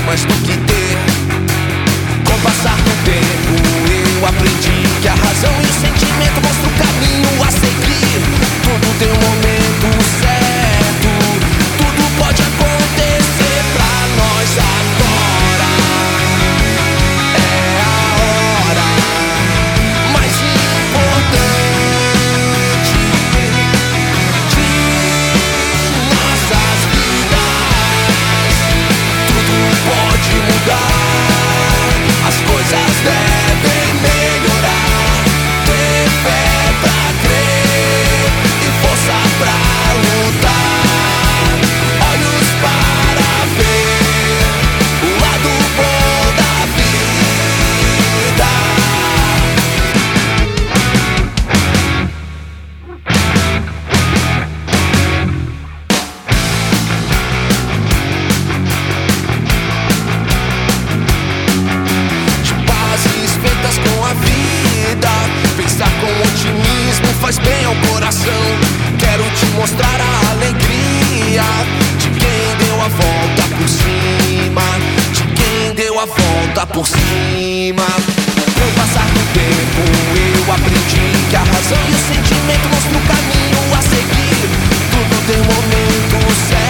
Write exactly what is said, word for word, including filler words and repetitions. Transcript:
mais do que ter. Com o passar do tempo eu aprendi que a razão e o sentimento mostram o caminho a seguir. Tudo tem um momento certo, tudo pode acontecer pra nós agora. É a hora mais importante de nossas vidas. Tudo pode mudar, as coisas devem melhorar. Ter fé pra crer e força pra lutar. Olhos para ver o lado bom da vida. De bases feitas com a vida, pensar com otimismo faz bem ao coração. Quero te mostrar a alegria de quem deu a volta por cima, de quem deu a volta por cima. Com o passar do tempo eu aprendi que a razão e o sentimento mostram o caminho a seguir. Tudo tem um momento certo,